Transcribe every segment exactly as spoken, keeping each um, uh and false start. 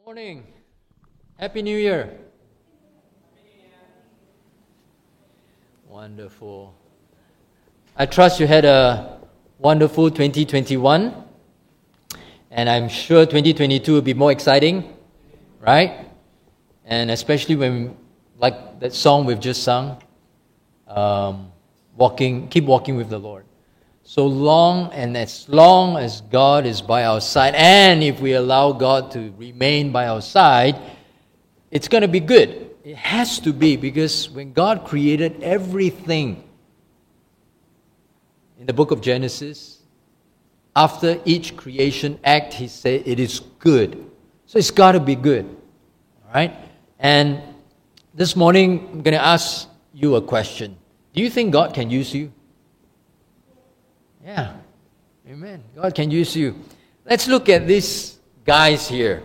Morning. Happy New Year. Wonderful. I trust you had a wonderful twenty twenty-one, and I'm sure twenty twenty-two will be more exciting, right? And especially when, like that song we've just sung, um, walking, keep walking with the Lord. So long and as long as God is by our side, and if we allow God to remain by our side, it's going to be good. It has to be, because when God created everything in the book of Genesis, after each creation act, He said it is good. So it's got to be good. All right? And this morning, I'm going to ask you a question. Do you think God can use you? Yeah. Amen. God can use you. Let's look at these guys here.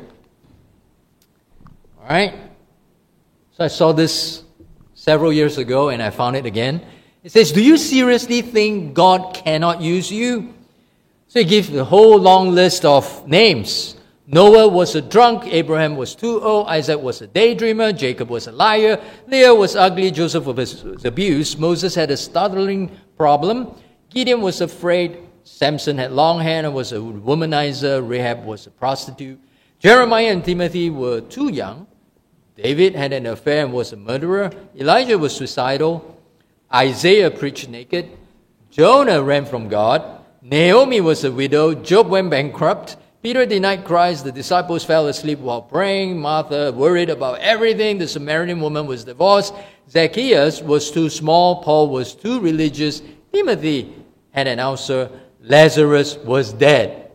All right? So I saw this several years ago and I found it again. It says, do you seriously think God cannot use you? So he gives the whole long list of names. Noah was a drunk, Abraham was too old, Isaac was a daydreamer, Jacob was a liar, Leah was ugly, Joseph was abused, Moses had a stuttering problem, Gideon was afraid, Samson had long hair and was a womanizer, Rahab was a prostitute, Jeremiah and Timothy were too young, David had an affair and was a murderer, Elijah was suicidal, Isaiah preached naked, Jonah ran from God, Naomi was a widow, Job went bankrupt, Peter denied Christ, the disciples fell asleep while praying, Martha worried about everything, the Samaritan woman was divorced, Zacchaeus was too small, Paul was too religious, Timothy had an ulcer, Lazarus was dead.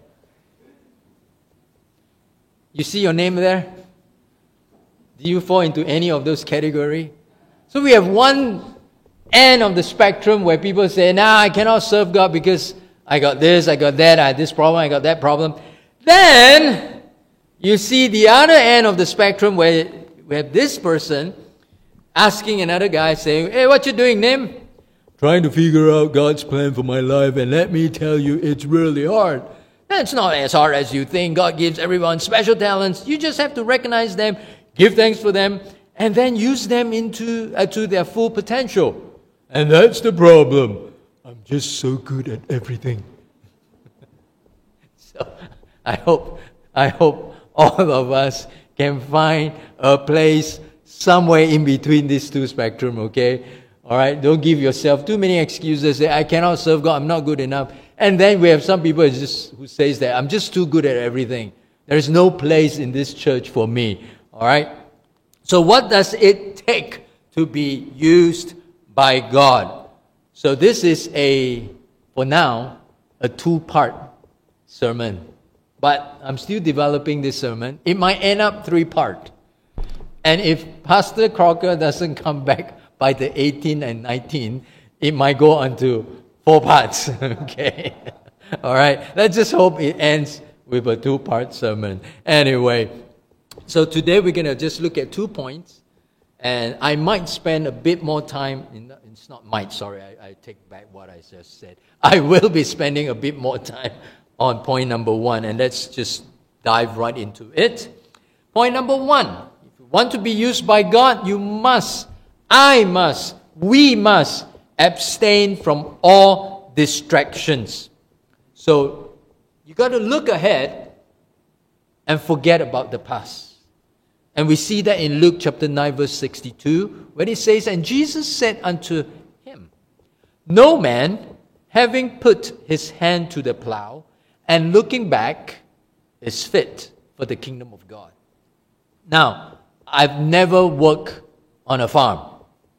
You see your name there? Do you fall into any of those categories? So we have one end of the spectrum where people say, nah, I cannot serve God because I got this, I got that, I had this problem, I got that problem. Then you see the other end of the spectrum where we have this person asking another guy saying, hey, what you doing, Nim? Trying to figure out God's plan for my life, and let me tell you, it's really hard. That's not as hard as you think. God gives everyone special talents. You just have to recognize them, give thanks for them, and then use them into uh, to their full potential. And that's the problem. I'm just so good at everything. So I hope, I hope all of us can find a place somewhere in between these two spectrum, okay? All right, don't give yourself too many excuses. Say, I cannot serve God, I'm not good enough. And then we have some people who, just, who says that, I'm just too good at everything. There is no place in this church for me. All right? So what does it take to be used by God? So this is a, for now, a two-part sermon. But I'm still developing this sermon. It might end up three-part. And if Pastor Crocker doesn't come back by the eighteenth and nineteenth, it might go on to four parts. Okay? All right? Let's just hope it ends with a two-part sermon. Anyway, so today we're going to just look at two points. And I might spend a bit more time, in the, it's not might, sorry, I, I take back what I just said. I will be spending a bit more time on point number one. And let's just dive right into it. Point number one. If you want to be used by God, you must I must, we must abstain from all distractions. So you got to look ahead and forget about the past. And we see that in Luke chapter nine verse sixty-two, where it says, and Jesus said unto him, no man, having put his hand to the plow and looking back, is fit for the kingdom of God. Now, I've never worked on a farm.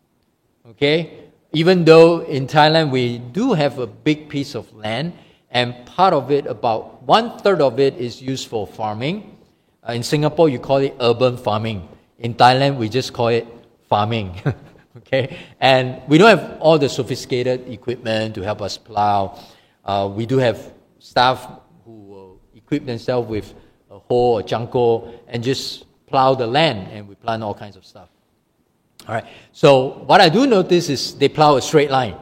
Okay, even though in Thailand we do have a big piece of land, and part of it, about one third of it, is used for farming. Uh, in Singapore, you call it urban farming. In Thailand, we just call it farming. Okay, and we don't have all the sophisticated equipment to help us plow. Uh, we do have staff who uh, equip themselves with a hoe or janko and just plow the land, and we plant all kinds of stuff. All right. So what I do notice is they plow a straight line.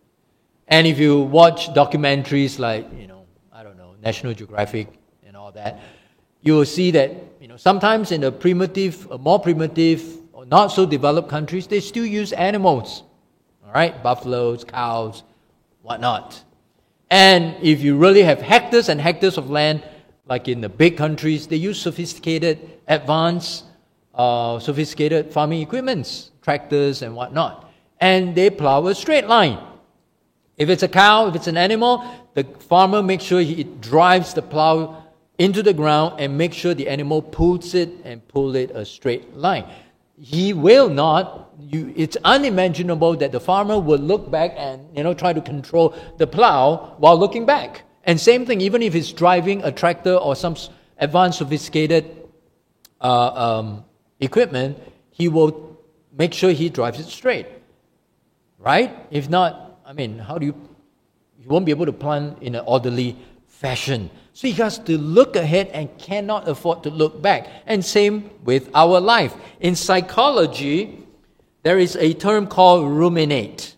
And if you watch documentaries like, you know, I don't know, National Geographic and all that, you will see that, you know, know, sometimes in the primitive, uh, more primitive, or not so developed countries, they still use animals. All right, buffaloes, cows, whatnot. And if you really have hectares and hectares of land, like in the big countries, they use sophisticated, advanced, uh, sophisticated farming equipments, tractors and whatnot. And they plow a straight line. If it's a cow, if it's an animal, the farmer makes sure he drives the plow into the ground and makes sure the animal pulls it and pull it a straight line. He will not, you, it's unimaginable that the farmer would look back and, you know, try to control the plow while looking back. And same thing, even if he's driving a tractor or some advanced sophisticated uh, um, equipment, he will make sure he drives it straight. Right? If not, I mean, how do you, you won't be able to plan in an orderly fashion. So he has to look ahead and cannot afford to look back. And same with our life. In psychology, there is a term called ruminate.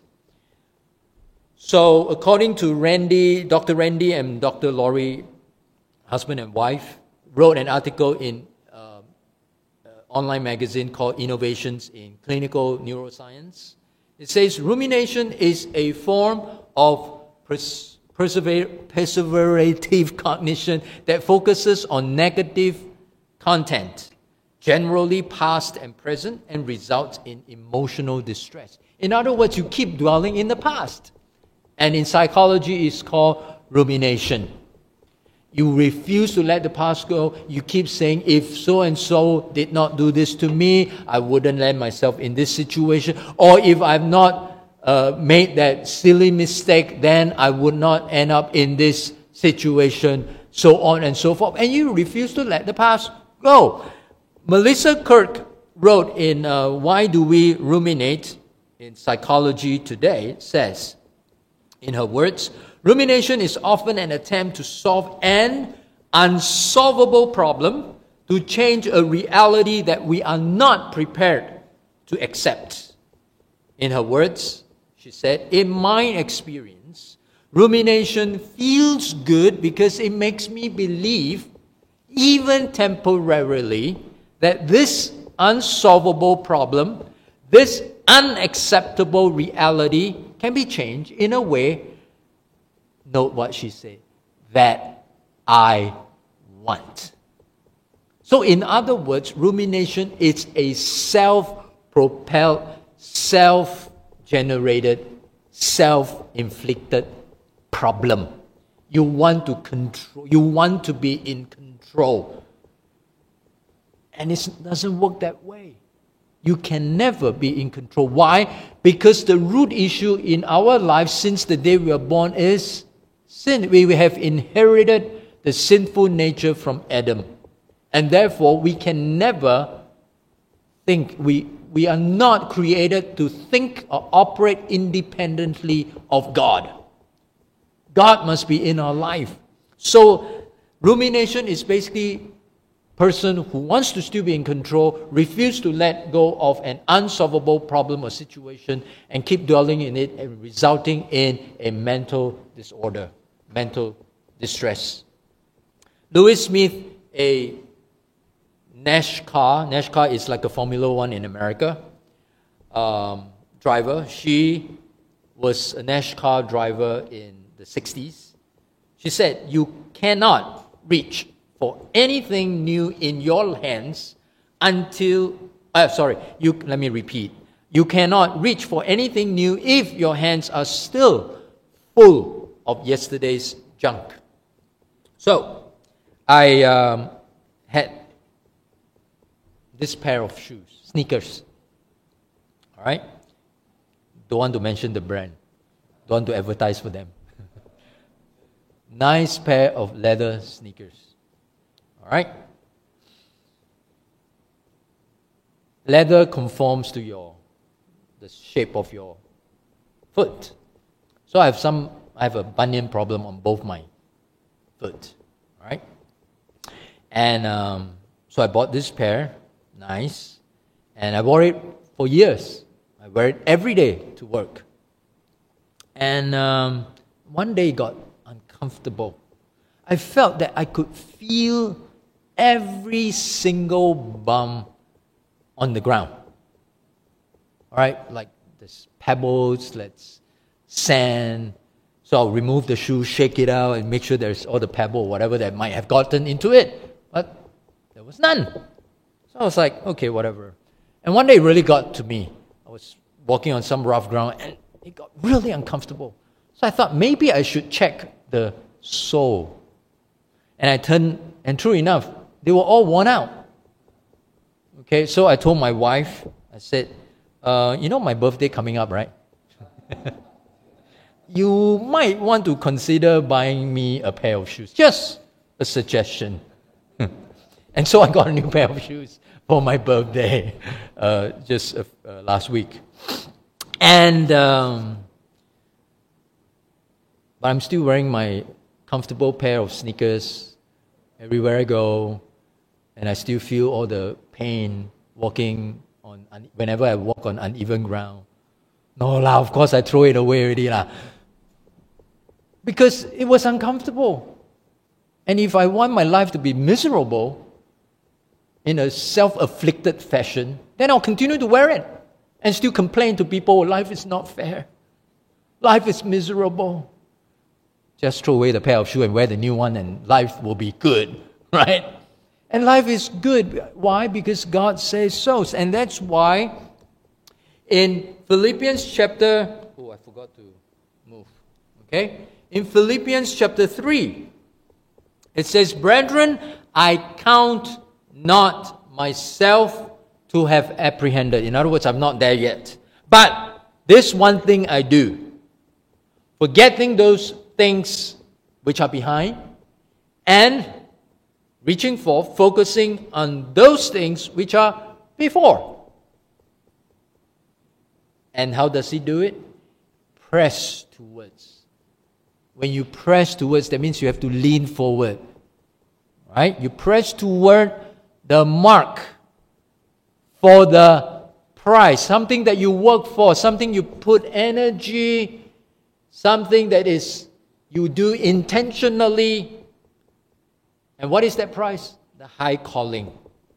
So according to Randy, Doctor Randy and Doctor Laurie, husband and wife, wrote an article in uh, uh, online magazine called Innovations in Clinical Neuroscience. It says rumination is a form of pers- Persever- perseverative cognition that focuses on negative content, generally past and present, and results in emotional distress. In other words, you keep dwelling in the past. And in psychology, it's called rumination. You refuse to let the past go. You keep saying, if so-and-so did not do this to me, I wouldn't land myself in this situation. Or if I've not Uh, made that silly mistake, then I would not end up in this situation, so on and so forth. And you refuse to let the past go. Melissa Kirk wrote in uh, Why Do We Ruminate in Psychology Today, says, in her words, rumination is often an attempt to solve an unsolvable problem, to change a reality that we are not prepared to accept. In her words, she said, in my experience, rumination feels good because it makes me believe, even temporarily, that this unsolvable problem, this unacceptable reality can be changed in a way, note what she said, that I want. So in other words, rumination is a self-propelled, self generated, self-inflicted problem. You want to control, you want to be in control. And it doesn't work that way. You can never be in control. Why? Because the root issue in our lives since the day we were born is sin. We have inherited the sinful nature from Adam. And therefore, we can never think, we We are not created to think or operate independently of God. God must be in our life. So, rumination is basically a person who wants to still be in control, refuse to let go of an unsolvable problem or situation, and keep dwelling in it, and resulting in a mental disorder, mental distress. Lewis Smith, a NASCAR, NASCAR is like a Formula One in America, um, driver. She was a NASCAR driver in the sixties. She said, you cannot reach for anything new in your hands until, uh, sorry, you, let me repeat. You cannot reach for anything new if your hands are still full of yesterday's junk. So, I um, had this pair of shoes, sneakers. All right? Don't want to mention the brand. Don't want to advertise for them. Nice pair of leather sneakers. All right? Leather conforms to your the shape of your foot. So I have some I have a bunion problem on both my foot. All right? And um, so I bought this pair. Nice. And I wore it for years. I wear it every day to work. And um, one day it got uncomfortable. I felt that I could feel every single bump on the ground. All right, like there's pebbles, let's sand. So I'll remove the shoe, shake it out, and make sure there's all the pebble, whatever that might have gotten into it. But there was none. So I was like, okay, whatever. And one day it really got to me. I was walking on some rough ground, and it got really uncomfortable. So I thought maybe I should check the sole. And I turned, and true enough, they were all worn out. Okay, so I told my wife, I said, uh, you know my birthday coming up, right? You might want to consider buying me a pair of shoes. Just a suggestion. And so I got a new pair of shoes for my birthday uh, just uh, uh, last week. And, um, but I'm still wearing my comfortable pair of sneakers everywhere I go. And I still feel all the pain walking on, un- whenever I walk on uneven ground. No lah, of course I throw it away already lah. Because it was uncomfortable. And if I want my life to be miserable in a self-afflicted fashion, then I'll continue to wear it and still complain to people, life is not fair. Life is miserable. Just throw away the pair of shoes and wear the new one and life will be good, right? And life is good. Why? Because God says so. And that's why in Philippians chapter... Oh, I forgot to move. Okay? In Philippians chapter three, it says, Brethren, I count not myself to have apprehended. In other words, I'm not there yet. But this one thing I do, forgetting those things which are behind, and reaching for, focusing on those things which are before. And how does he do it? Press towards. When you press towards, that means you have to lean forward. Right? You press toward the mark for the prize, something that you work for, something you put energy, something that is you do intentionally. And what is that prize? The high calling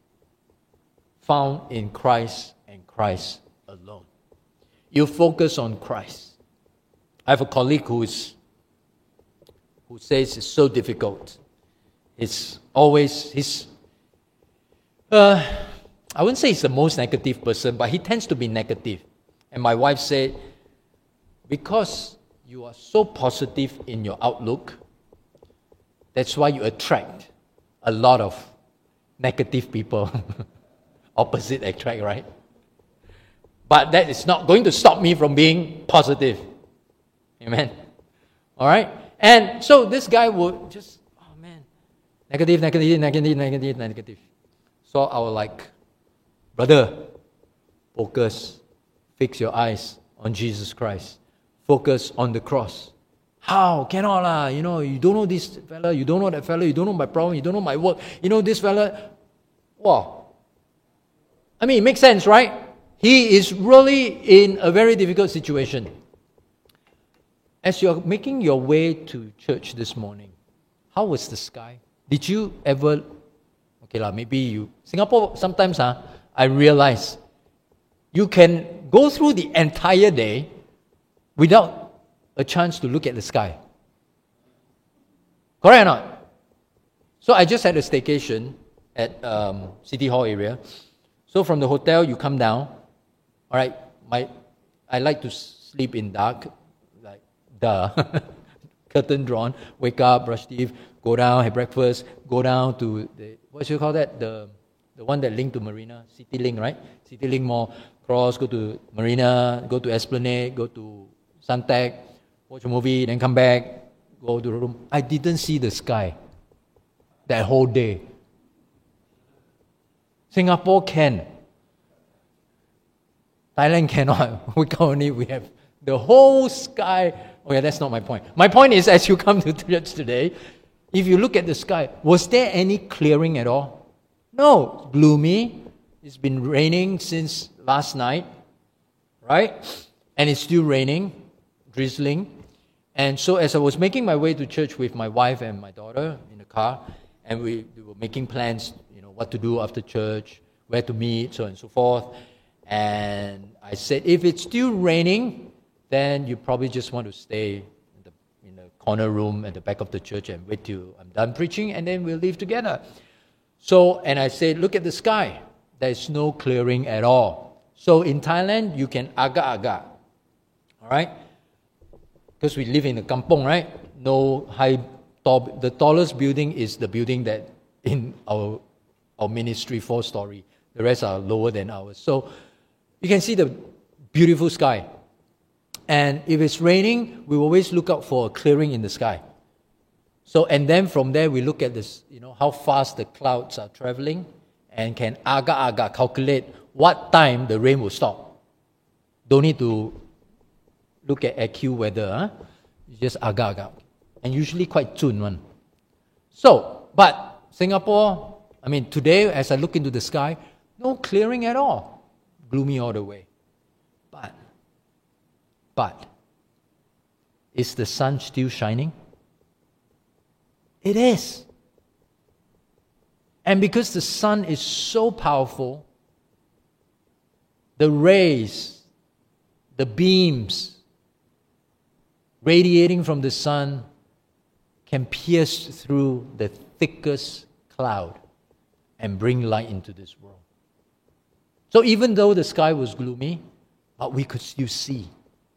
found in Christ and Christ alone. You focus on Christ. I have a colleague who is who says it's so difficult. It's always, he's, uh, I wouldn't say he's the most negative person, but he tends to be negative. And my wife said, because you are so positive in your outlook, that's why you attract a lot of negative people. Opposite attract, right? But that is not going to stop me from being positive. Amen. All right? And so this guy would just, oh man, negative, negative, negative, negative, negative. So I was like, brother, focus, fix your eyes on Jesus Christ. Focus on the cross. How? Cannot lah. You know, you don't know this fella, you don't know that fella, you don't know my problem, you don't know my work. You know this fella. Wow. I mean, it makes sense, right? He is really in a very difficult situation. As you're making your way to church this morning, how was the sky? Did you ever, okay lah, maybe you, Singapore sometimes huh, I realize you can go through the entire day without a chance to look at the sky. Correct or not? So I just had a staycation at um, City Hall area. So from the hotel, you come down. All right, my, I like to sleep in dark. Duh. Curtain drawn, wake up, brush teeth, go down, have breakfast, go down to the, what should you call that? The the one that linked to Marina, CityLink, right? CityLink Mall, cross, go to Marina, go to Esplanade, go to Suntec, watch a movie, then come back, go to the room. I didn't see the sky that whole day. Singapore can. Thailand cannot. We can only, we have the whole sky. Oh yeah, that's not my point. My point is, as you come to church today, if you look at the sky, was there any clearing at all? No, gloomy. It's been raining since last night, right? And it's still raining, drizzling. And so as I was making my way to church with my wife and my daughter in the car, and we, we were making plans, you know, what to do after church, where to meet, so on and so forth. And I said, if it's still raining, then you probably just want to stay in the, in the corner room at the back of the church and wait till I'm done preaching, and then we'll leave together. So, and I said, look at the sky. There's no clearing at all. So in Thailand, you can agak-agak, all right? Because we live in a kampong, right? No high, tall, the tallest building is the building that in our, our ministry, four-story. The rest are lower than ours. So you can see the beautiful sky. And if it's raining, we always look out for a clearing in the sky. So, and then from there, we look at this, you know, how fast the clouds are traveling, and can agak-agak calculate what time the rain will stop. Don't need to look at AccuWeather, huh? You just agak-agak. And usually quite zun one. So, but Singapore, I mean, today, as I look into the sky, no clearing at all. Gloomy all the way. But, but, is the sun still shining? It is. And because the sun is so powerful, the rays, the beams radiating from the sun can pierce through the thickest cloud and bring light into this world. So even though the sky was gloomy, but we could still see.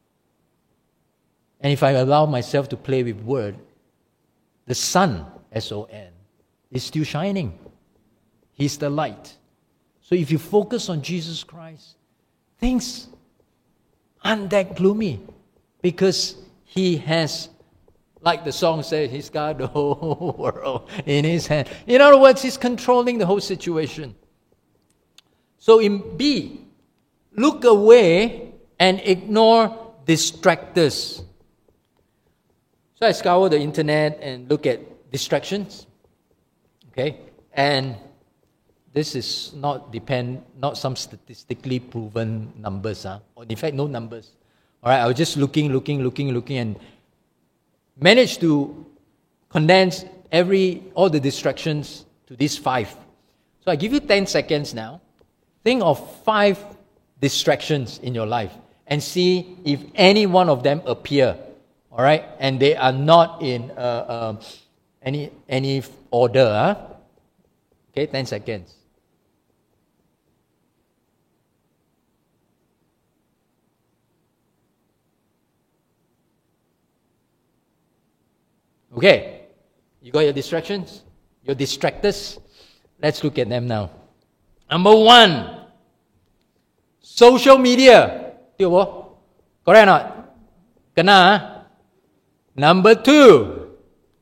And if I allow myself to play with word, the sun, S O N, is still shining. He's the light. So if you focus on Jesus Christ, things aren't that gloomy, because He has, like the song says, He's got the whole world in His hand. In other words, He's controlling the whole situation. So in B, look away and ignore distractors. So I scour the internet and look at distractions. Okay? And this is not depend, not some statistically proven numbers. Huh? Or in fact, no numbers. All right, I was just looking, looking, looking, looking, and managed to condense every all the distractions to these five. So I give you ten seconds now. Think of five distractions in your life and see if any one of them appear. All right, and they are not in uh, uh, any any order. Huh? Okay, ten seconds. Okay, you got your distractions, your distractors. Let's look at them now. Number one, social media. Tio bo, correct or not? Kena. Huh? Number two,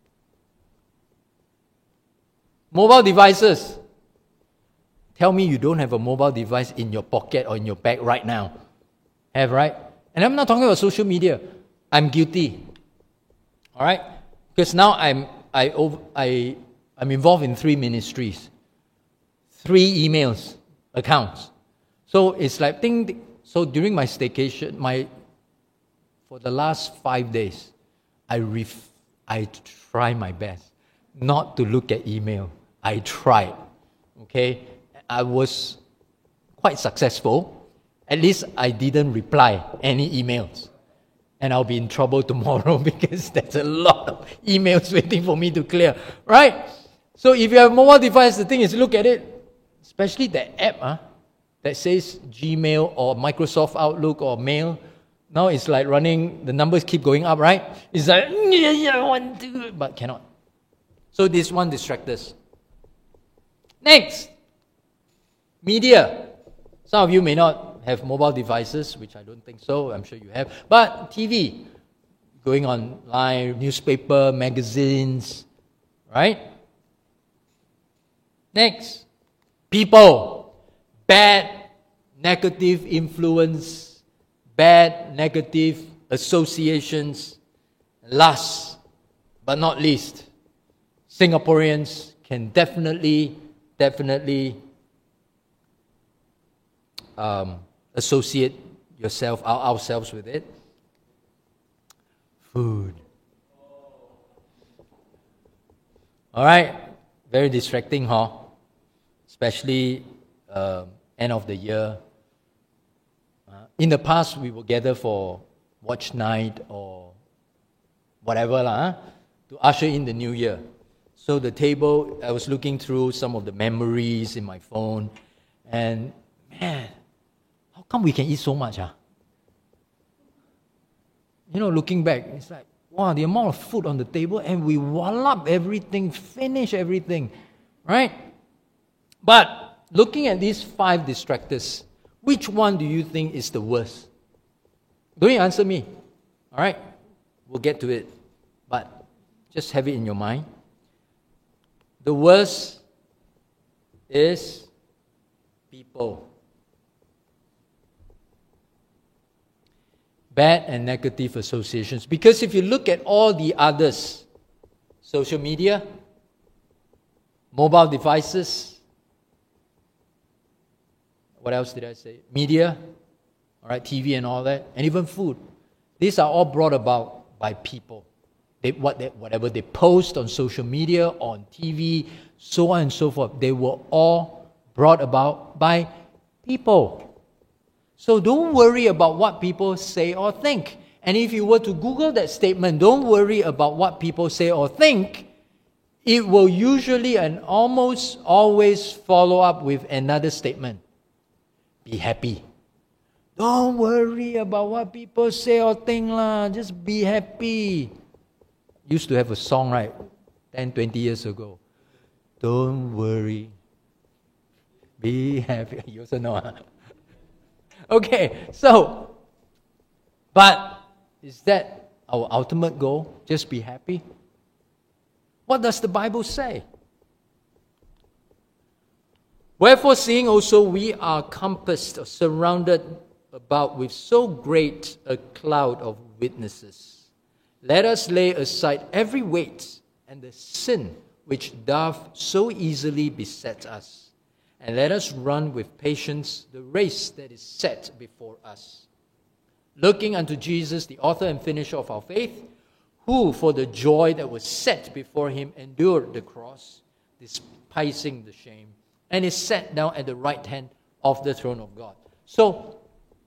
mobile devices. Tell me you don't have a mobile device in your pocket or in your bag right now. Have, right? And I'm not talking about social media. I'm guilty. All right? Because now I'm I I I'm involved in three ministries, three emails accounts. So it's like thing. So during my staycation, my for the last five days, I ref, I try my best not to look at email. I tried. Okay, I was quite successful. At least I didn't reply any emails. And I'll be in trouble tomorrow because there's a lot of emails waiting for me to clear. Right? So if you have a mobile device, the thing is, look at it. Especially that app huh, that says Gmail or Microsoft Outlook or Mail. Now it's like running, the numbers keep going up, right? It's like, yeah, yeah, I want to, but cannot. So this one distracts us. Next, media. Some of you may not have mobile devices, which I don't think so. I'm sure you have. But T V, going online, newspaper, magazines, right? Next, people. Bad, negative influence, bad, negative associations. Last but not least, Singaporeans can definitely, definitely um, associate yourself, our, ourselves with it. Food. All right. Very distracting, huh? Especially uh, end of the year. Uh, in the past, we would gather for watch night or whatever lah, huh? To usher in the new year. So the table, I was looking through some of the memories in my phone, and man, how come we can eat so much? Huh? You know, looking back, it's like, wow, the amount of food on the table, and we wallop everything, finish everything, right? But looking at these five distractors, which one do you think is the worst? Don't you answer me? All right, we'll get to it, but just have it in your mind. The worst is people. Bad and negative associations. Because if you look at all the others, social media, mobile devices, what else did I say? Media, all right, T V and all that, and even food. These are all brought about by people. They, what they, whatever they post on social media, on T V, so on and so forth, they were all brought about by people. So don't worry about what people say or think. And if you were to Google that statement, don't worry about what people say or think, it will usually and almost always follow up with another statement. Be happy. Don't worry about what people say or think lah. Just be happy. Used to have a song, right? ten, twenty years ago. Don't worry. Be happy. You also know, huh? Okay, so, but is that our ultimate goal? Just be happy? What does the Bible say? Wherefore, seeing also we are compassed or surrounded about with so great a cloud of witnesses, let us lay aside every weight and the sin which doth so easily beset us, and let us run with patience the race that is set before us, looking unto Jesus, the author and finisher of our faith, who for the joy that was set before him endured the cross, despising the shame, and is set down at the right hand of the throne of God. So,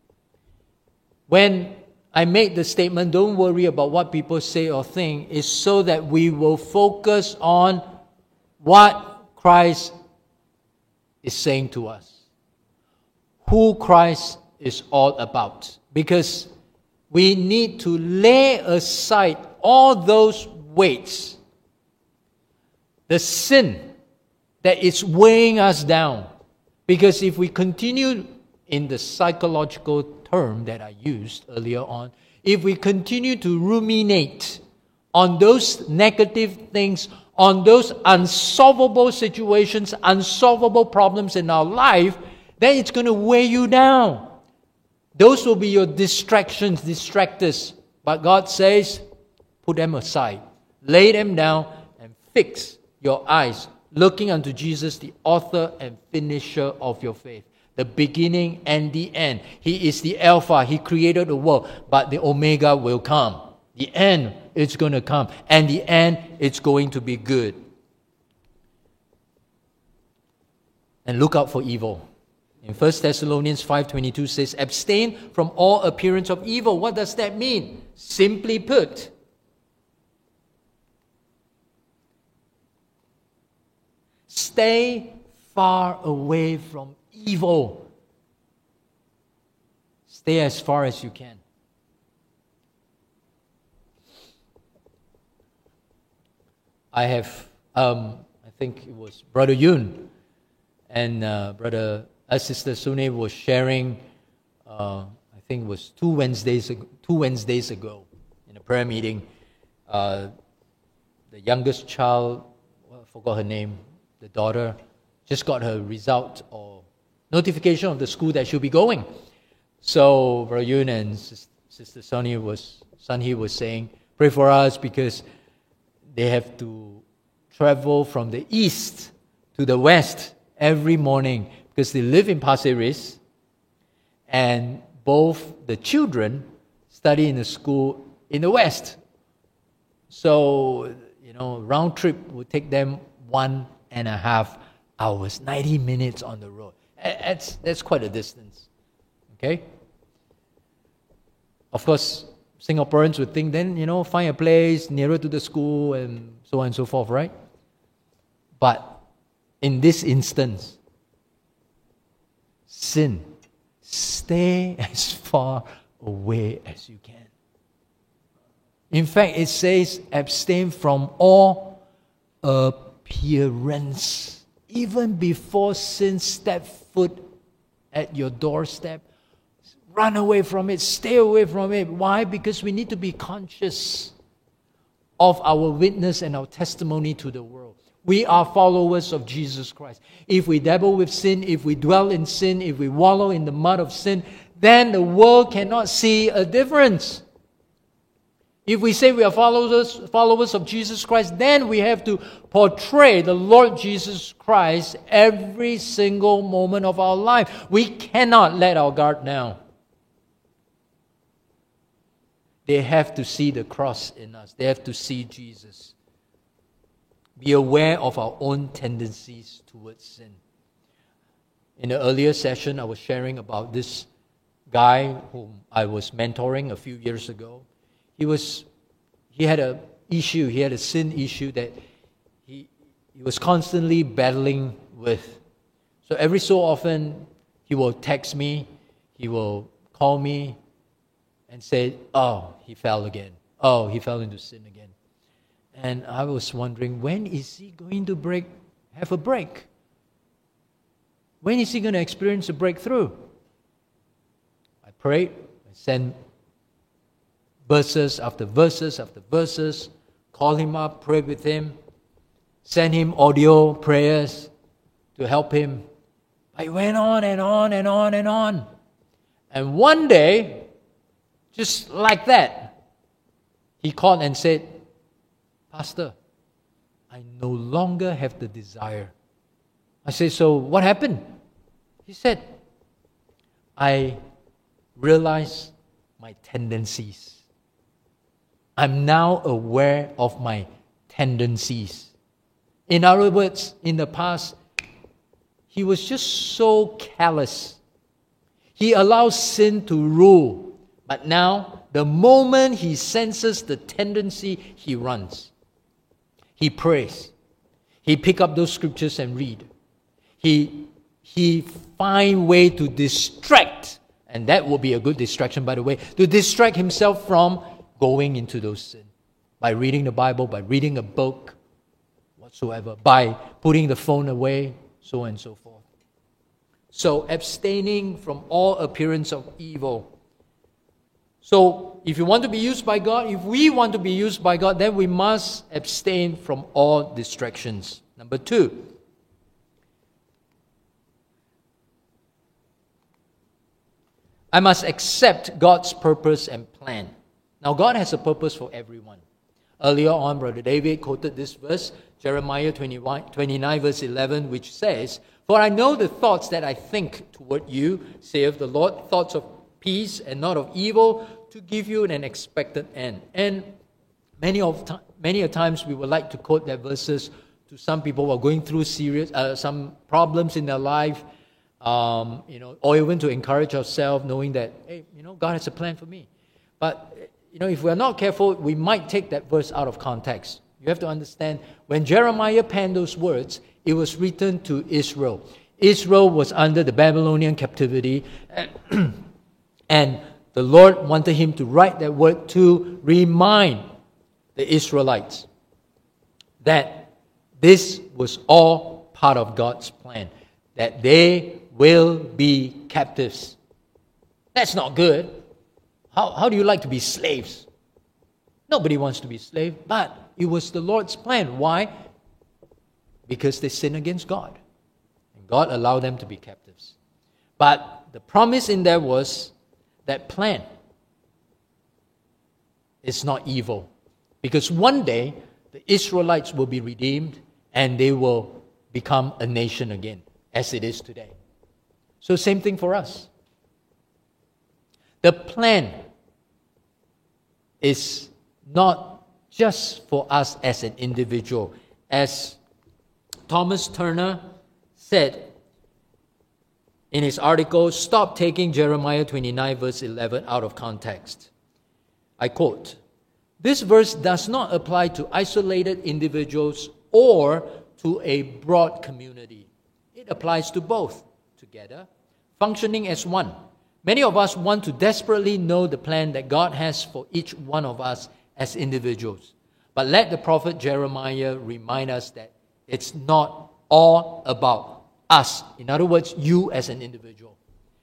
when I made the statement, don't worry about what people say or think, is so that we will focus on what Christ is saying to us, who Christ is all about. Because we need to lay aside all those weights, the sin that is weighing us down. Because if we continue in the psychological term that I used earlier on, if we continue to ruminate on those negative things, on those unsolvable situations, unsolvable problems in our life, then it's going to weigh you down. Those will be your distractions, distractors. But God says, put them aside. Lay them down and fix your eyes, looking unto Jesus, the author and finisher of your faith. The beginning and the end. He is the Alpha. He created the world. But the Omega will come. The end, it's going to come. And the end, it's going to be good. And look out for evil. In First Thessalonians five twenty-two says, abstain from all appearance of evil. What does that mean? Simply put, stay far away from evil. Stay as far as you can. I have, um, I think it was Brother Yun and uh, Brother, uh, Sister Sune was sharing, uh, I think it was two Wednesdays ago, two Wednesdays ago in a prayer meeting. Uh, the youngest child, well, I forgot her name, the daughter, just got her result or notification of the school that she'll be going. So Brother Yun and Sister Sunny was, Sunny was saying, pray for us because they have to travel from the east to the west every morning because they live in Pasir Ris, and both the children study in the school in the west. So, you know, round trip would take them one and a half hours, ninety minutes on the road. That's, that's quite a distance. Okay? Of course, Singaporeans would think then, you know, find a place nearer to the school and so on and so forth, right? But in this instance, sin, stay as far away as you can. In fact, it says abstain from all appearance. Even before sin step foot at your doorstep, run away from it, stay away from it. Why? Because we need to be conscious of our witness and our testimony to the world. We are followers of Jesus Christ. If we dabble with sin, if we dwell in sin, if we wallow in the mud of sin, then the world cannot see a difference. If we say we are followers, followers of Jesus Christ, then we have to portray the Lord Jesus Christ every single moment of our life. We cannot let our guard down. They have to see the cross in us. They have to see Jesus. Be aware of our own tendencies towards sin. In the earlier session, I was sharing about this guy whom I was mentoring a few years ago. He was, he had an issue, he had a sin issue that he, he was constantly battling with. So every so often, he will text me, he will call me and say, oh, he fell again. Oh, he fell into sin again. And I was wondering, when is he going to break, have a break? When is he going to experience a breakthrough? I prayed, I sent verses after verses after verses, call him up, pray with him, send him audio prayers to help him. I went on and on and on and on. And one day, just like that, he called and said, Pastor, I no longer have the desire. I said, so what happened? He said, I realized my tendencies. I'm now aware of my tendencies. In other words, in the past, he was just so callous. He allows sin to rule. But now, the moment he senses the tendency, he runs. He prays. He pick up those scriptures and read. He, he find way to distract, and that will be a good distraction, by the way, to distract himself from going into those sins. By reading the Bible, by reading a book, whatsoever, by putting the phone away, so on and so forth. So, abstaining from all appearance of evil. So, if you want to be used by God, if we want to be used by God, then we must abstain from all distractions. Number two, I must accept God's purpose and plan. Now, God has a purpose for everyone. Earlier on, Brother David quoted this verse, Jeremiah twenty-nine, verse eleven, which says, For I know the thoughts that I think toward you, saith the Lord, thoughts of peace and not of evil, to give you an expected end. And many of t- many a times we would like to quote that verses to some people who are going through serious uh, some problems in their life, um, you know, or even to encourage ourselves, knowing that, hey, you know, God has a plan for me. But you know, if we're not careful, we might take that verse out of context. You have to understand, when Jeremiah penned those words, it was written to Israel. Israel was under the Babylonian captivity, and the Lord wanted him to write that word to remind the Israelites that this was all part of God's plan, that they will be captives. That's not good. How, how do you like to be slaves? Nobody wants to be slave, but it was the Lord's plan. Why? Because they sinned against God. And God allowed them to be captives. But the promise in there was that plan is not evil. Because one day, the Israelites will be redeemed and they will become a nation again, as it is today. So same thing for us. The plan is not just for us as an individual, as Thomas Turner said in his article, "Stop taking Jeremiah twenty-nine verse eleven out of context." I quote, "This verse does not apply to isolated individuals or to a broad community. It applies to both together, functioning as one. Many of us want to desperately know the plan that God has for each one of us as individuals. But let the prophet Jeremiah remind us that it's not all about us. In other words, you as an individual.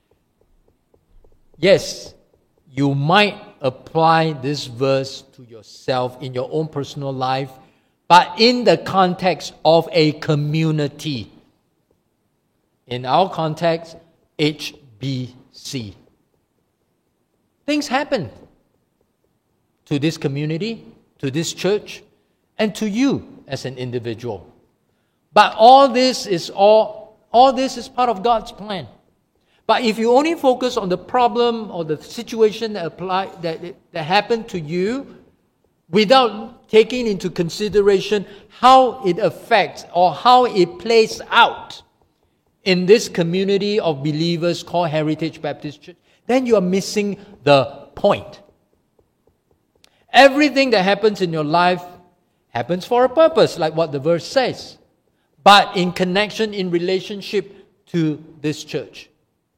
Yes, you might apply this verse to yourself in your own personal life, but in the context of a community. In our context, H B C. Things happen to this community, to this church, and to you as an individual. But all this is all, all this is part of God's plan. But if you only focus on the problem or the situation that apply that, that happened to you, without taking into consideration how it affects or how it plays out in this community of believers called Heritage Baptist Church, then you are missing the point. Everything that happens in your life happens for a purpose, like what the verse says, but in connection, in relationship to this church.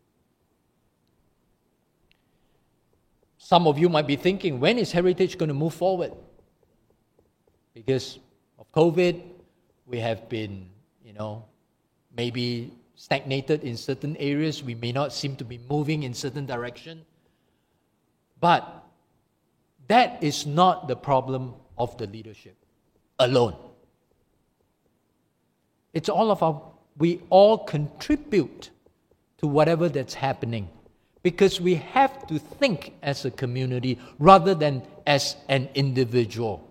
Some of you might be thinking, when is Heritage going to move forward? Because of COVID, we have been, you know, maybe stagnated in certain areas. We may not seem to be moving in certain direction. But that is not the problem of the leadership alone. It's all of our, we all contribute to whatever that's happening, because we have to think as a community rather than as an individual.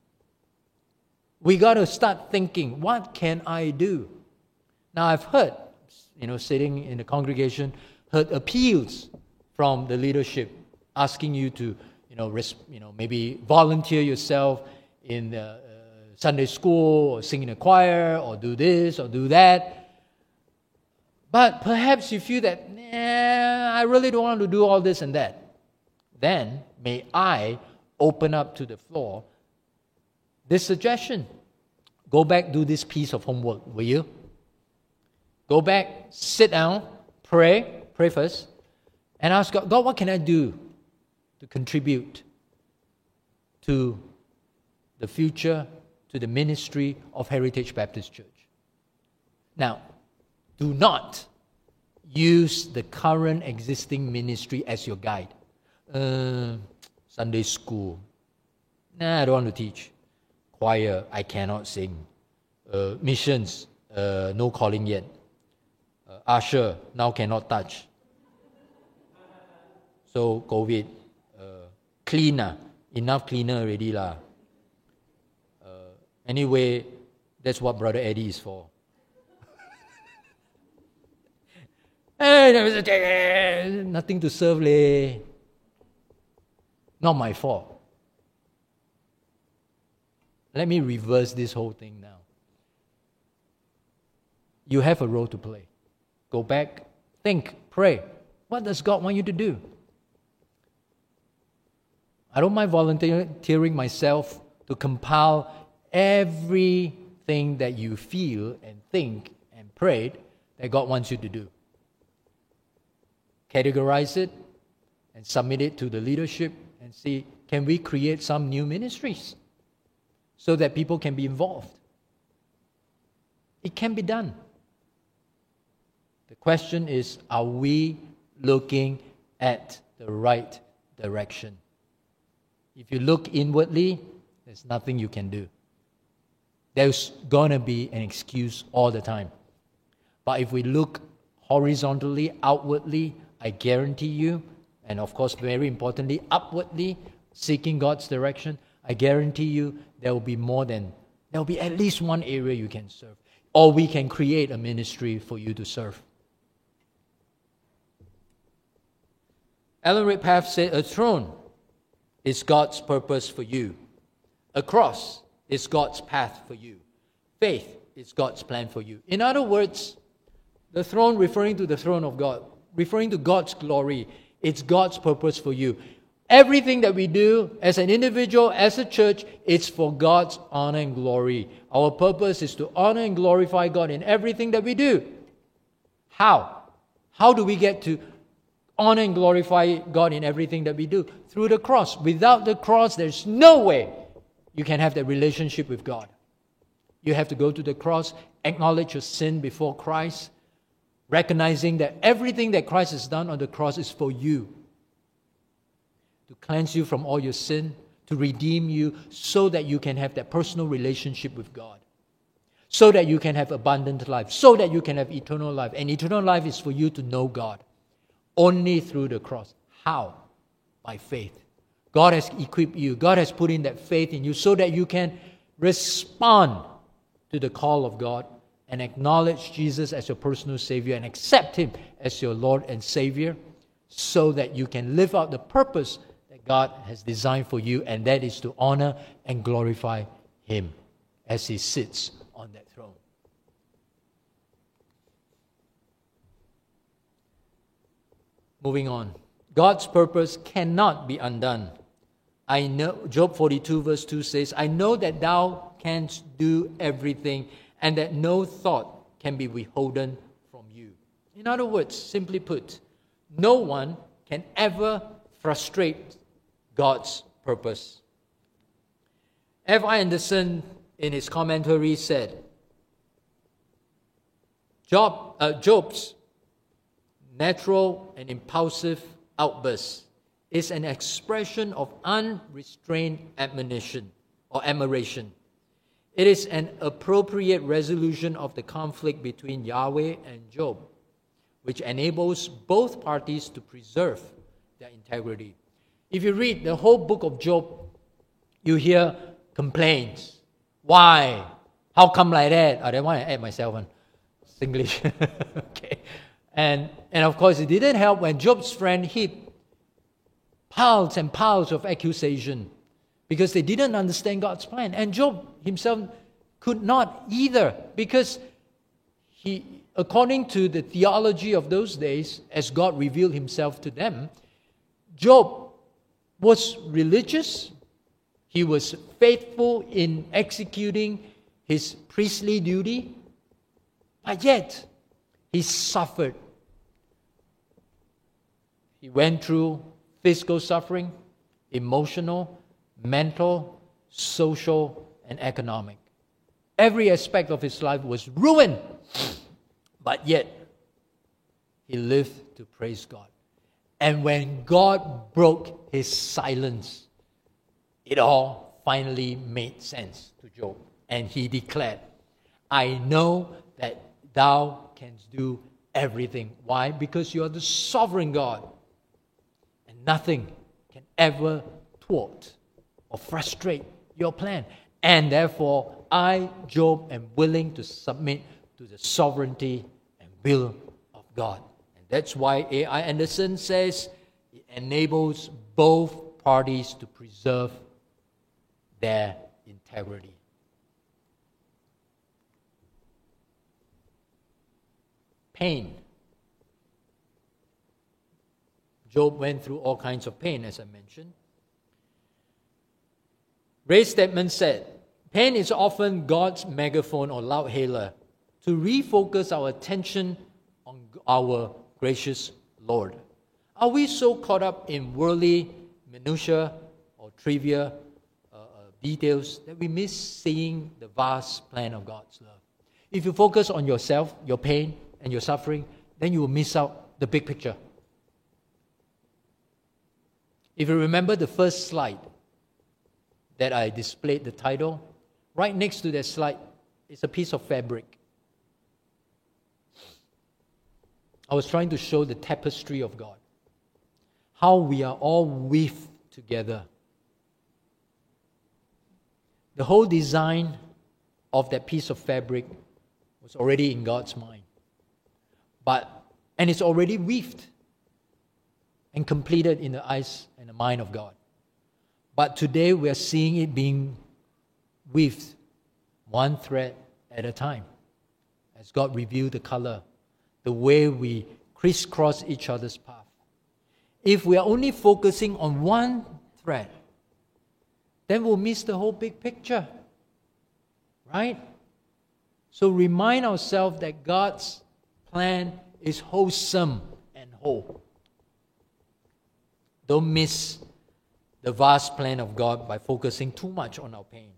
We got to start thinking, what can I do? Now I've heard, you know, sitting in the congregation, heard appeals from the leadership asking you to, you know, res- you know, maybe volunteer yourself in the uh, Sunday school or sing in a choir or do this or do that. But perhaps you feel that, nah, I really don't want to do all this and that. Then may I open up to the floor this suggestion. Go back, do this piece of homework, will you? Go back, sit down, pray, pray first, and ask God, God, what can I do to contribute to the future, to the ministry of Heritage Baptist Church? Now, do not use the current existing ministry as your guide. Uh, Sunday school, nah, I don't want to teach. Choir, I cannot sing. Uh, missions, uh, no calling yet. Uh, usher, now cannot touch. So, COVID. Uh, cleaner, enough cleaner already lah. Uh, anyway, that's what Brother Eddie is for. Hey, nothing to serve leh. Not my fault. Let me reverse this whole thing now. You have a role to play. Go back, think, pray. What does God want you to do? I don't mind volunteering myself to compile everything that you feel and think and pray that God wants you to do. Categorize it and submit it to the leadership and see, can we create some new ministries so that people can be involved? It can be done. The question is, are we looking at the right direction? If you look inwardly, there's nothing you can do. There's going to be an excuse all the time. But if we look horizontally, outwardly, I guarantee you, and of course very importantly, upwardly, seeking God's direction, I guarantee you there will be more than, there will be at least one area you can serve. Or we can create a ministry for you to serve. Ellen Redpath said, a throne is God's purpose for you. A cross is God's path for you. Faith is God's plan for you. In other words, the throne referring to the throne of God, referring to God's glory, it's God's purpose for you. Everything that we do as an individual, as a church, it's for God's honor and glory. Our purpose is to honor and glorify God in everything that we do. How? How do we get to honor and glorify God in everything that we do? Through the cross. Without the cross, there's no way you can have that relationship with God. You have to go to the cross, acknowledge your sin before Christ, recognizing that everything that Christ has done on the cross is for you, to cleanse you from all your sin, to redeem you, so that you can have that personal relationship with God, so that you can have abundant life, so that you can have eternal life. And eternal life is for you to know God only through the cross. How? By faith. God has equipped you. God has put in that faith in you so that you can respond to the call of God and acknowledge Jesus as your personal Savior and accept Him as your Lord and Savior, so that you can live out the purpose that God has designed for you, and that is to honor and glorify Him as He sits on that throne. Moving on. God's purpose cannot be undone. I know, Job forty-two verse two says, I know that thou canst do everything, and that no thought can be withholden from you. In other words, simply put, no one can ever frustrate God's purpose. F I Anderson, in his commentary, said, Job, uh, Job's natural and impulsive outburst is an expression of unrestrained admonition or admiration. It is an appropriate resolution of the conflict between Yahweh and Job, which enables both parties to preserve their integrity. If you read the whole book of Job, you hear complaints. Why? How come like that? I don't want to add myself on English. Okay. And, and of course, it didn't help when Job's friend heaped piles and piles of accusation because they didn't understand God's plan. And Job himself could not either, because he, according to the theology of those days, as God revealed Himself to them, Job was religious. He was faithful in executing his priestly duty, but yet he suffered. He went through physical suffering, emotional, mental, social, and economic. Every aspect of his life was ruined, but yet he lived to praise God. And when God broke his silence, it all finally made sense to Job. And he declared, I know that thou canst do everything. Why? Because you are the sovereign God. And nothing can ever thwart or frustrate your plan. And therefore, I, Job, am willing to submit to the sovereignty and will of God. And that's why A I Anderson says it enables both parties to preserve their integrity. Pain. Job went through all kinds of pain, as I mentioned. Ray Stedman said, pain is often God's megaphone or loudhailer to refocus our attention on our gracious Lord. Are we so caught up in worldly minutiae or trivia uh, uh, details that we miss seeing the vast plan of God's love? If you focus on yourself, your pain, and your suffering, then you will miss out the big picture. If you remember the first slide that I displayed the title, right next to that slide is a piece of fabric. I was trying to show the tapestry of God, how we are all weaved together. The whole design of that piece of fabric was already in God's mind. But, and it's already weaved and completed in the eyes and the mind of God. But today we are seeing it being weaved one thread at at a time, as God revealed the color, the way we crisscross each other's path. If we are only focusing on one thread, then we'll miss the whole big picture. Right? So remind ourselves that God's plan is wholesome and whole. Don't miss the vast plan of God by focusing too much on our pain.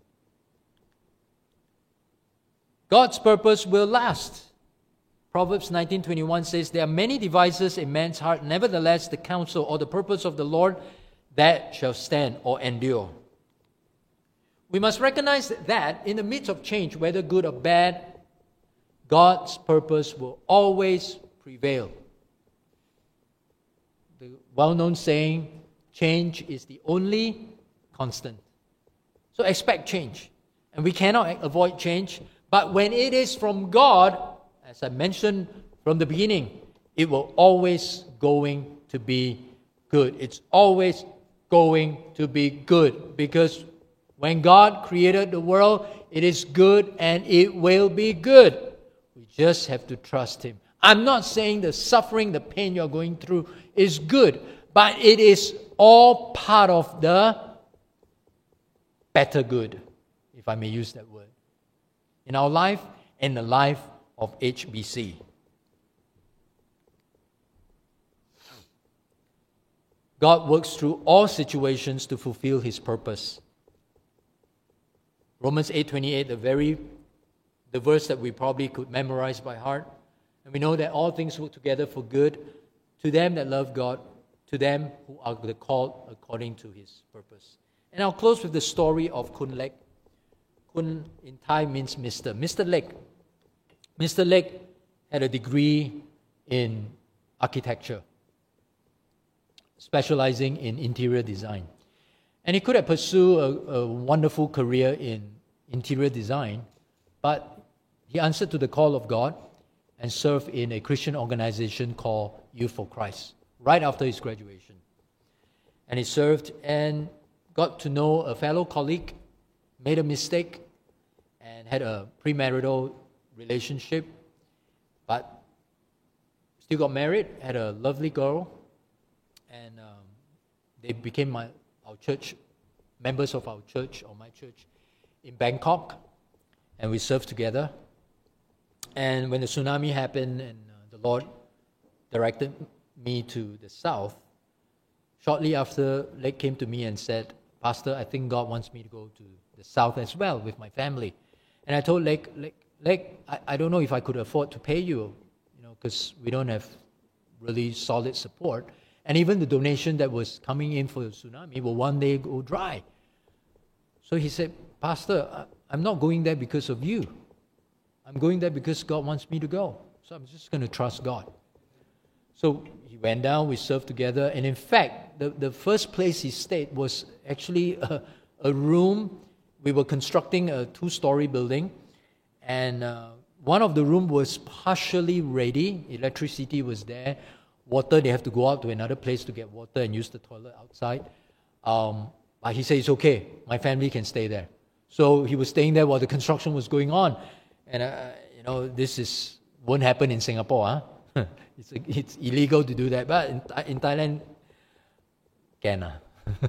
God's purpose will last. Proverbs nineteen twenty-one says, there are many devices in man's heart, nevertheless the counsel or the purpose of the Lord that shall stand or endure. We must recognize that in the midst of change, whether good or bad, God's purpose will always prevail. The well-known saying, change is the only constant. So expect change. And we cannot avoid change. But when it is from God, as I mentioned from the beginning, it will always going to be good. It's always going to be good. Because when God created the world, it is good and it will be good. We just have to trust Him. I'm not saying the suffering, the pain you're going through is good, but it is all part of the better good, if I may use that word, in our life and the life of H B C. God works through all situations to fulfill His purpose. Romans eight twenty-eight, the very the verse that we probably could memorize by heart. And we know that all things work together for good to them that love God, to them who are called according to His purpose. And I'll close with the story of Kun Lek. Kun in Thai means Mister Mister Lek. Mister Lek had a degree in architecture, specializing in interior design. And he could have pursued a, a wonderful career in interior design, but he answered to the call of God and served in a Christian organization called Youth for Christ right after his graduation. And he served and got to know a fellow colleague, made a mistake, and had a premarital relationship, but still got married, had a lovely girl, and um, they became my our church, members of our church, or my church, in Bangkok, and we served together. And when the tsunami happened and uh, the Lord directed me to the south, shortly after, Lek came to me and said, Pastor, I think God wants me to go to the south as well with my family. And I told Lek, Lek, Lek I, I don't know if I could afford to pay you, you know, because we don't have really solid support. And even the donation that was coming in for the tsunami will one day go dry. So he said, Pastor, I'm not going there because of you. I'm going there because God wants me to go. So I'm just going to trust God. So he went down, we served together. And in fact, the, the first place he stayed was actually a, a room. We were constructing a two-story building. And uh, one of the rooms was partially ready. Electricity was there. Water, they have to go out to another place to get water and use the toilet outside. Um, but he said, it's okay, my family can stay there. So he was staying there while the construction was going on. And, uh, you know, this is won't happen in Singapore. Huh? it's, it's illegal to do that. But in, in Thailand, can. Uh.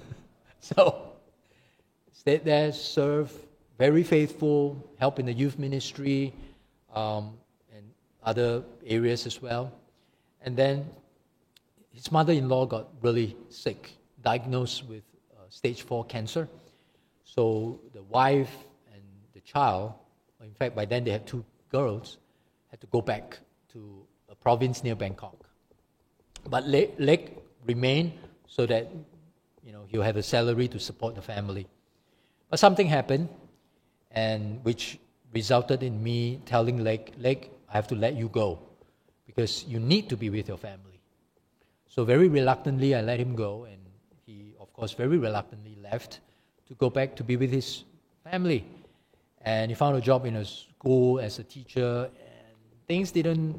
So, stayed there, served, very faithful, help in the youth ministry, um, and other areas as well. And then his mother-in-law got really sick, diagnosed with uh, stage four cancer. So the wife and the child, in fact, by then they had two girls, had to go back to a province near Bangkok. But Lek, Lek remained so that, you know, he'll have a salary to support the family. But something happened, and which resulted in me telling Lek, Lek, I have to let you go, because you need to be with your family. So very reluctantly, I let him go, and he, of course, very reluctantly left to go back to be with his family. And he found a job in a school as a teacher, and things didn't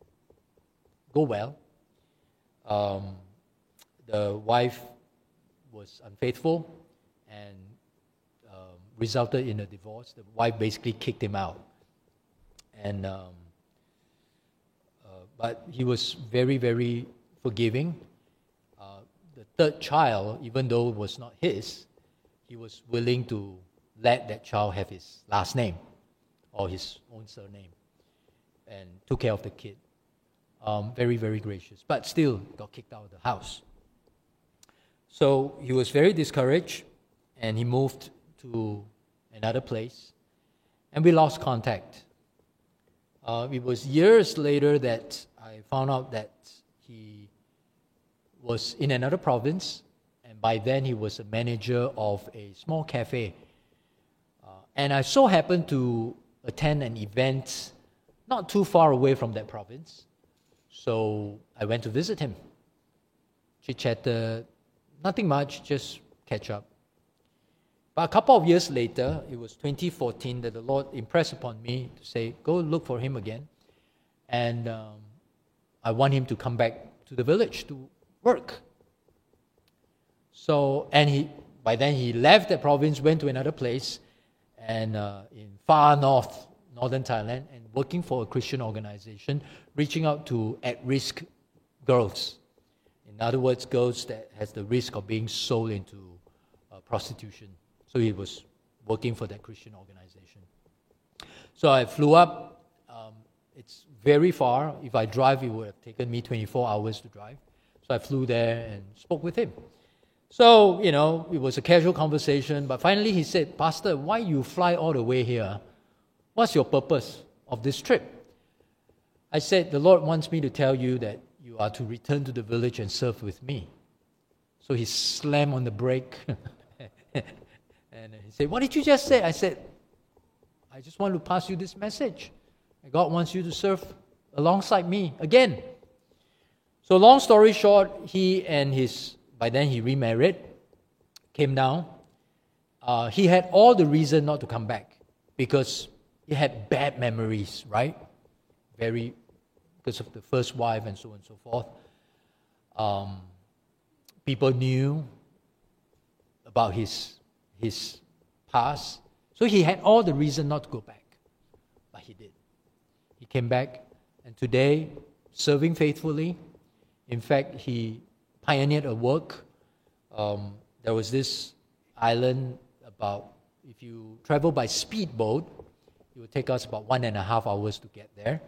go well. Um, the wife was unfaithful and um, resulted in a divorce. The wife basically kicked him out. And um, uh, but he was very, very forgiving. Uh, the third child, even though it was not his, he was willing to let that child have his last name or his own surname, and took care of the kid. Um, very, very gracious, but still got kicked out of the house. So he was very discouraged, and he moved to another place, and we lost contact. Uh, it was years later that I found out that he was in another province, and by then he was a manager of a small cafe. Uh, and I so happened to attend an event not too far away from that province. So I went to visit him. Chit-chatted, nothing much, just catch up. But a couple of years later, it was twenty fourteen, that the Lord impressed upon me to say, go look for him again. And um, I want him to come back to the village to work. So, and he, by then he left that province, went to another place, and uh, in far north, northern Thailand, and working for a Christian organization, reaching out to at-risk girls. In other words, girls that has the risk of being sold into uh, prostitution. So he was working for that Christian organization. So I flew up. Um, it's very far. If I drive, it would have taken me twenty-four hours to drive. So I flew there and spoke with him. So, you know, it was a casual conversation. But finally he said, Pastor, why you fly all the way here? What's your purpose of this trip? I said, the Lord wants me to tell you that you are to return to the village and serve with me. So he slammed on the brake. And he said, what did you just say? I said, I just want to pass you this message. God wants you to serve alongside me again. So long story short, he and his, by then he remarried, came down. Uh, he had all the reason not to come back because he had bad memories, right? Very, because of the first wife and so on and so forth. Um, people knew about his his past. So he had all the reason not to go back. But he did. He came back, and today, serving faithfully. In fact, he pioneered a work. Um, there was this island about, if you travel by speedboat, it would take us about one and a half hours to get there.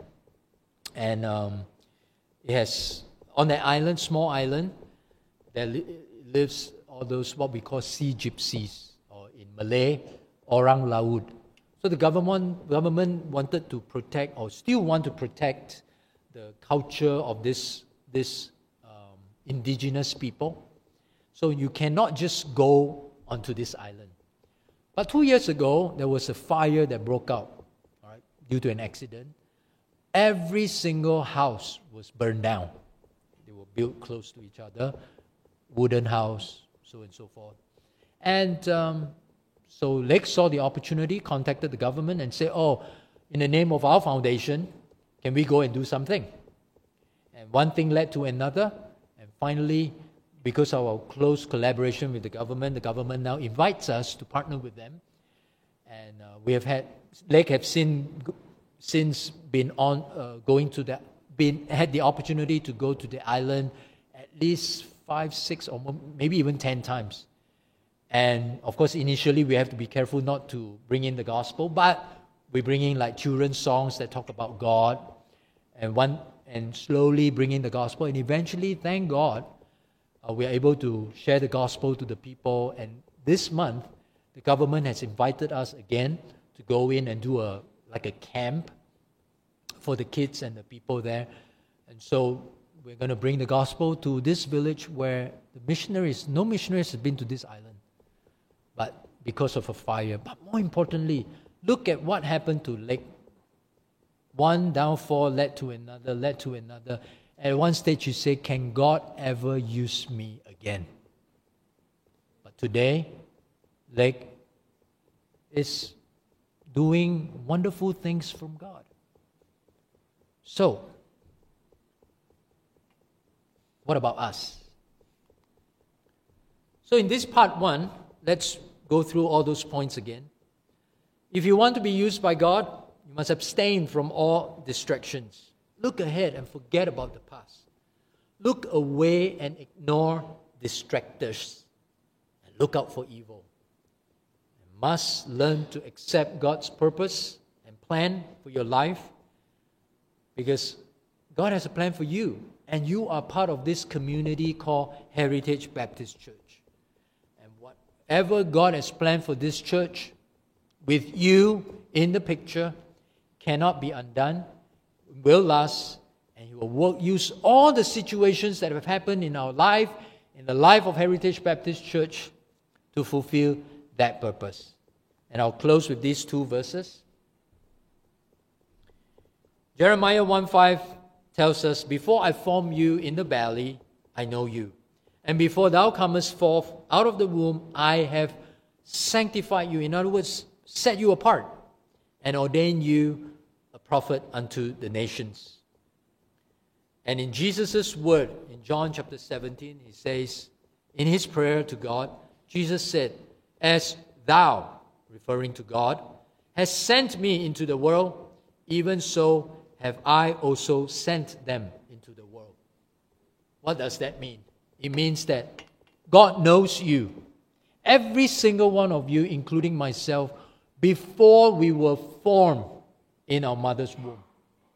And um, it has, on that island, small island, there li- lives all those what we call sea gypsies, or in Malay, orang laut. So the government government wanted to protect, or still want to protect, the culture of this this um, indigenous people. So you cannot just go onto this island. But two years ago, there was a fire that broke out, all right, due to an accident. Every single house was burned down. They were built close to each other, wooden house, so on and so forth. And um, so Lake saw the opportunity, contacted the government and said, oh, in the name of our foundation, can we go and do something? And one thing led to another, and finally, because of our close collaboration with the government, the government now invites us to partner with them. And uh, we have had, Lake have seen, since been on, uh, going to the, been, had the opportunity to go to the island at least five, six, or maybe even ten times. And of course, initially we have to be careful not to bring in the gospel, but we bring in like children's songs that talk about God, and one, and slowly bring in the gospel, and eventually, thank God, Uh, we are able to share the gospel to the people. And this month, the government has invited us again to go in and do a like a camp for the kids and the people there. And so we're going to bring the gospel to this village where the missionaries, no missionaries have been to this island, but because of a fire. But more importantly, look at what happened to Lake. One downfall led to another, led to another. At one stage you say, can God ever use me again? But today, Lake is doing wonderful things from God. So, what about us? So in this part one, let's go through all those points again. If you want to be used by God, You must abstain from all distractions. Look ahead and forget about the past. Look away and ignore distractors. And look out for evil. You must learn to accept God's purpose and plan for your life, because God has a plan for you, and you are part of this community called Heritage Baptist Church. And whatever God has planned for this church, with you in the picture, cannot be undone, will last, and He will work, use all the situations that have happened in our life, in the life of Heritage Baptist Church, to fulfill that purpose. And I'll close with these two verses. Jeremiah one five tells us, "Before I formed you in the belly, I know you. And before thou comest forth out of the womb, I have sanctified you." In other words, set you apart and ordained you a prophet unto the nations. And in Jesus' word, in John chapter seventeen, He says, in His prayer to God, Jesus said, "As thou," referring to God, "hast sent me into the world, even so have I also sent them into the world." What does that mean? It means that God knows you, every single one of you, including myself, before we were formed in our mother's womb.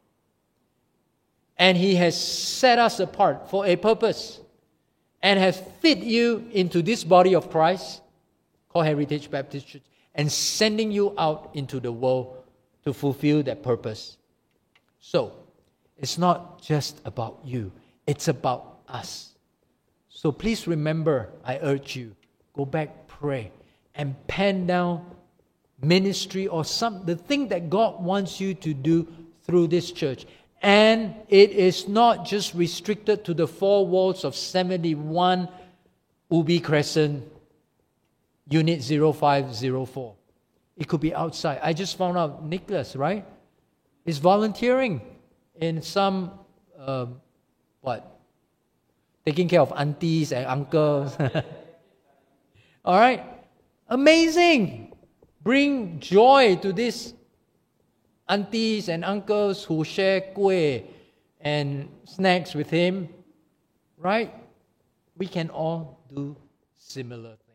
And He has set us apart for a purpose, and has fit you into this body of Christ called Heritage Baptist Church, and sending you out into the world to fulfill that purpose. So, it's not just about you, it's about us. So please remember, I urge you, go back, pray, and pen down ministry or some the thing that God wants you to do through this church. And it is not just restricted to the four walls of seventy-one Ubi Crescent, Unit zero five zero four. It could be outside. I just found out Nicholas, right, is volunteering in some, uh, what, taking care of aunties and uncles. All right? Amazing! Bring joy to these aunties and uncles who share kueh and snacks with him. Right? We can all do similar